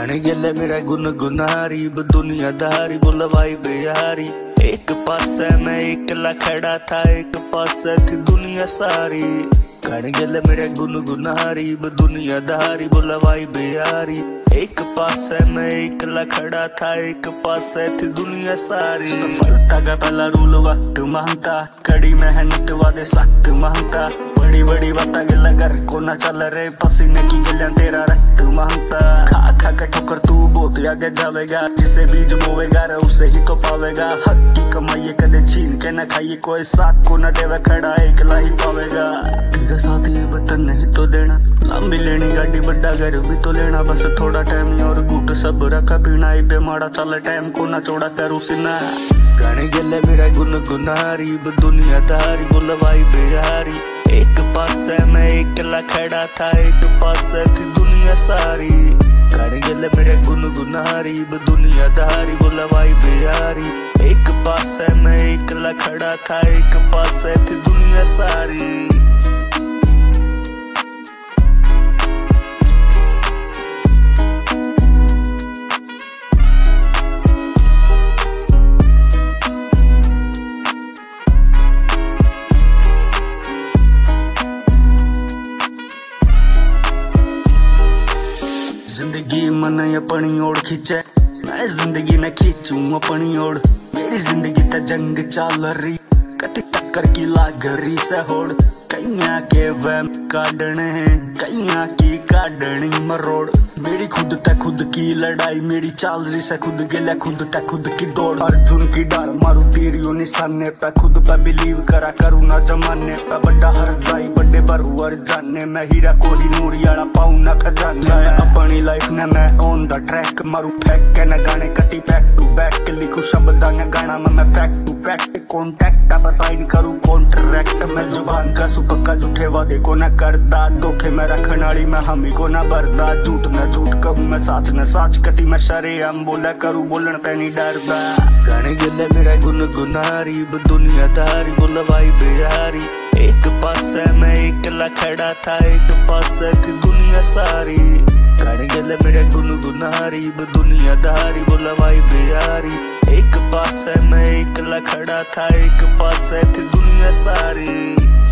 गाने गेले मेरा गुनगुनारी दुनियादारी बुलवाई बिहारी। एक पासे मैं एकला खड़ा था, एक पासे थी दुनिया सारी। गाने गेले मेरा गुनगुनारी दुनियादारी बुलवाई बिहारी। एक पासे मैं एकला खड़ा था, एक पासे थी दुनिया सारी। सफलता का पहला रूल वक्त मांगता, कड़ी मेहनत वादे सख्त मांगता। बड़ी बड़ी बातें गिला घर को न चल रहे, पसीने की गिलियां तेरा रक्त मांगता। खा खा के ठोकर तू बहुत आगे जावेगा, जिसे बीज बोवेगा रे उसे ही तो पावेगा। हक की कमाई कदे छीन के न खाइए, कोई साथ को न देवे खड़ा एकला ही पावेगा। तेरे साथ ये वतन नहीं तो देना, लंबी लेनी गाड़ी बड़ा घर भी तो लेना। बस थोड़ा टाइम और गुट सब रखा पीना, इबे माड़ा चल टाइम को ना चौड़ा करू सिना। गाने गेले मेरा गुनगुनारी दुनियादारी बुलवाई बिहारी। एक पासे मैं एकला खड़ा था, एक पासे थी दुनिया सारी। गाने गेले मेरे गुनगुनारी दुनियादारी बुलवाई बिहारी। एक पासे मैं एकला खड़ा था, एक पासे थी दुनिया सारी। जिंदगी मन अपनी ओर खींचे, मैं जिंदगी न खींचूं अपनी ओर। मेरी जिंदगी त जंग चल रही, कति टक्कर की लाग रही से होड़। कईया के वहम काटने, कईया की काटनी मरोड़। मेरी खुद ते खुद की लड़ाई, मेरी चाल रही से खुद गिले खुद ते खुद की दौड़। अर्जुन की डाल मारू तीरियों निशाने पे, खुद पे बिलीव करा करूँ ना जमाने पे। बड़ा हर जाई बड़े बरुअर जाने, मैं हीरा कोही नूरियाड़ा पाऊं ना खजाने। मैं अपनी लाइफ ने मैं ऑन द ट्रैक मारू फेंक के न गाने कटी बैक टू बैक। लिखू शब्द न गाना मैं फैक्ट टू फैक्ट। कॉन्टैक्ट अब साइन करूँ कॉन्ट्रैक्ट, मैं जुबान का सुपक्का झूठे वादे को न करदा। धोखे में रखन वाली मैं हमी को न भरदा। झूठ न झूठ कहूँ मैं साच न साच, कटी मैं शरेआम बोला करूँ बोलन पे नहीं डरदा। गाने गेले मेरा गुनगुनारी दुनियादारी बुलवाई बिहारी। एक पासे मैं एकला खड़ा था, एक पासे थी दुनिया सारी। गाने गेले मेरे गुनगुनारी दुनियादारी बुलवाई बिहारी। एक पासे मैं एकला खड़ा था, एक पासे थी दुनिया सारी।